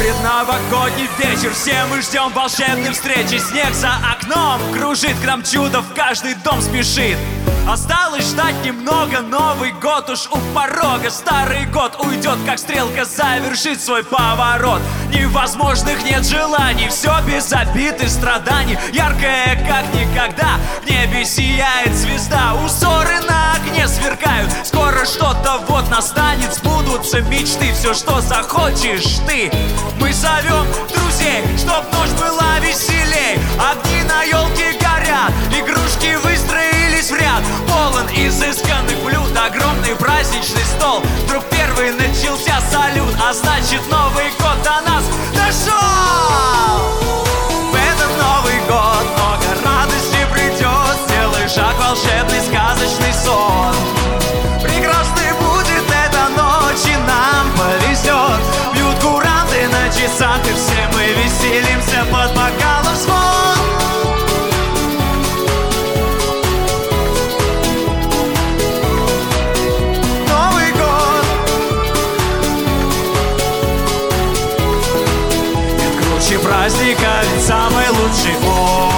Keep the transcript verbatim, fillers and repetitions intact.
Предновогодний вечер, все мы ждем волшебной встречи. Снег за окном кружит, к нам чудо в каждый дом спешит. Осталось ждать немного, Новый год уж у порога. Старый год уйдет, как стрелка завершит свой поворот. Невозможных нет желаний, все без обид и страданий. Яркое, как никогда, в небе сияет звезда. Узоры на окне сверкают, скоро что-то вот настанет. Сбудутся мечты, все, что захочешь ты. Мы зовем друзей, чтоб ночь была веселей. Огни на елке горят, игрушки выстроились в ряд. Полон изысканных блюд, огромный праздничный стол. Вдруг первый начался салют, а значит Новый год до нас дошел. В этот Новый год много радости придет. Сделай шаг в волшебный сказочный сон. Прекрасной будет эта ночь, и нам повезет. Бьют куранты на часах, и все мы веселимся под бокалом звон. Новый год. Нет круче праздника, ведь самый лучший он.